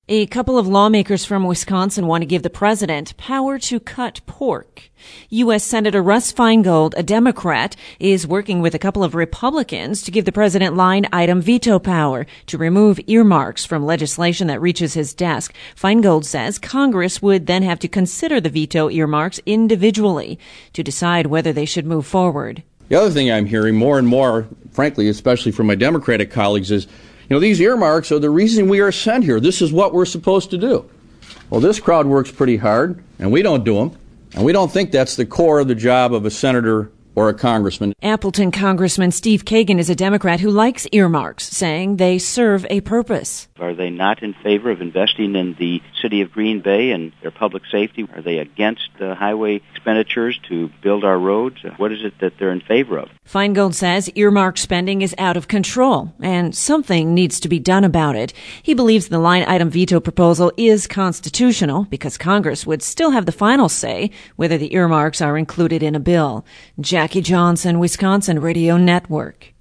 A couple of lawmakers from Wisconsin want to give the president power to cut pork. U.S. Senator Russ Feingold, a Democrat, is working with a couple of Republicans to give the president line item veto power to remove earmarks from legislation that reaches his desk. Feingold says Congress would then have to consider the veto earmarks individually to decide whether they should move forward. The other thing I'm hearing more and more, frankly, especially from my Democratic colleagues, is these earmarks are the reason we are sent here. This is what we're supposed to do. Well, this crowd works pretty hard, and we don't do them. And we don't think that's the core of the job of a senator or a congressman. Appleton Congressman Steve Kagan is a Democrat who likes earmarks, saying they serve a purpose. Are they not in favor of investing in the city of Green Bay and their public safety? Are they against highway expenditures to build our roads? What is it that they're in favor of? Feingold says earmark spending is out of control, and something needs to be done about it. He believes the line item veto proposal is constitutional because Congress would still have the final say whether the earmarks are included in a bill. Jackie Johnson, Wisconsin Radio Network.